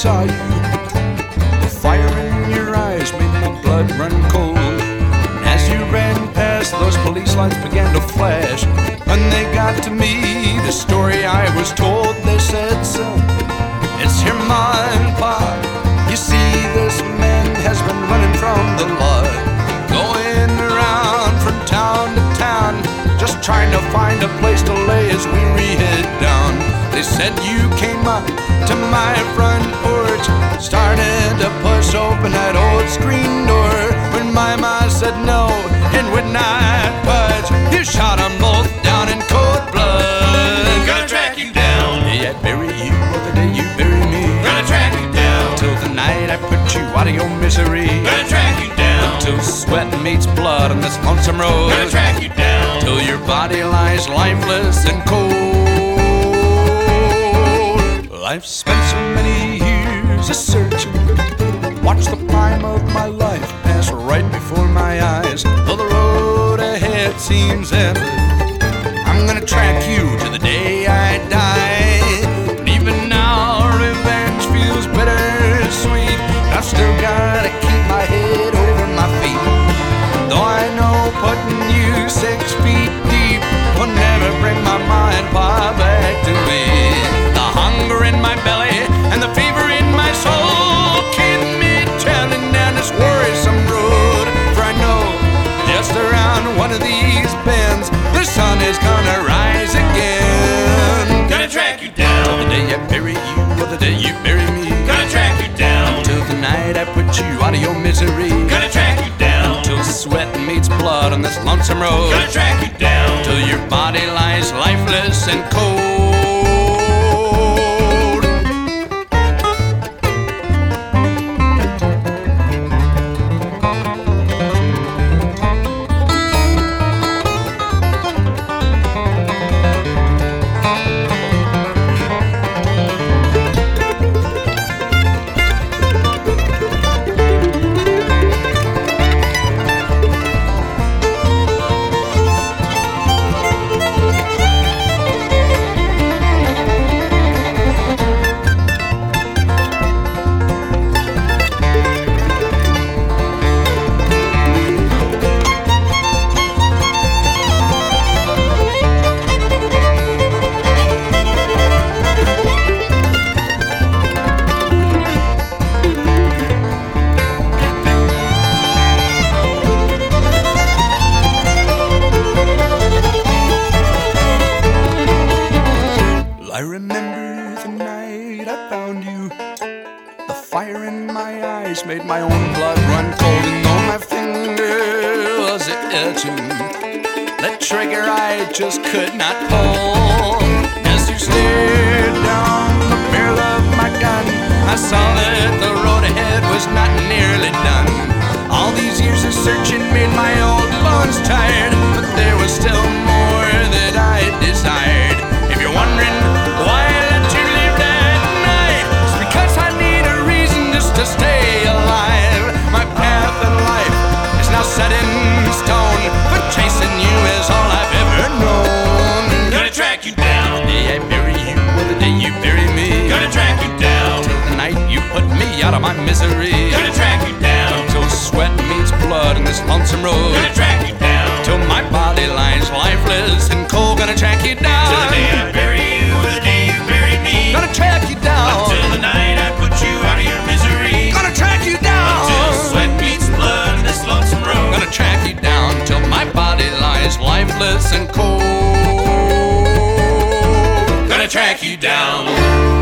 saw you. The fire in your eyes made my blood run cold. As you ran past, those police lights began to flash. When they got to me, the story I was told, they said, son, it's your mom, Pa. You see, this man has been running from the law, going around from town to town, just trying to find a place to lay his weary head down. They said you came up to my front porch, started to push open that old screen door. When my ma said no and would not budge, you shot them both down in cold blood. Gonna track you down. The day I bury you or the day you bury me. Gonna track you down. Till the night I put you out of your misery. Gonna track you down. Till sweat meets blood on this lonesome road. Gonna track you down. Till your body lies lifeless and cold. I've spent so many years a searching, watched the prime of my life pass right before my eyes. Though the road ahead seems endless, I'm gonna track you to the day I die. And even now revenge feels bittersweet. I've still gotta keep my head over my feet. Though I know putting you 6 feet deep will never bring my Ma and Pa back to me. The hunger in my belly and the fever in my soul keep me traveling down this worrisome road. For I know just around one of these bends the sun is gonna rise again. Gonna track you down. Till the day I bury you or the day you bury me. Gonna track you down. Till the night I put you out of your misery. Gonna track you down. Till sweat meets blood on this lonesome road. Gonna track you down. Till your body lies lifeless and cold. I remember the night I found you. The fire in my eyes made my own blood run cold. And though my finger was itching, the trigger I just could not pull. As you stared down the barrel of my gun, I saw that the road ahead was not nearly done. All these years of searching made my old bones tired, but there was still more that I desired. If you're wondering why I let you leave that night, it's because I need a reason just to stay alive. My path in life is now set in stone, but chasing you is all I've ever known. Gonna track you down. The day I bury you or the day you bury me. Gonna track you down. Till the night you put me out of my misery. Gonna track you down. Till sweat meets blood in this lonesome road. Gonna track you down. Till my body lies lifeless and cold. Gonna track you down. Till the day I bury you or the day you bury me. Gonna track you down. Until the night I put you out of your misery. Gonna track you down. Until sweat meets blood in this lonesome road. Gonna track you down till my body lies lifeless and cold. Gonna track you down.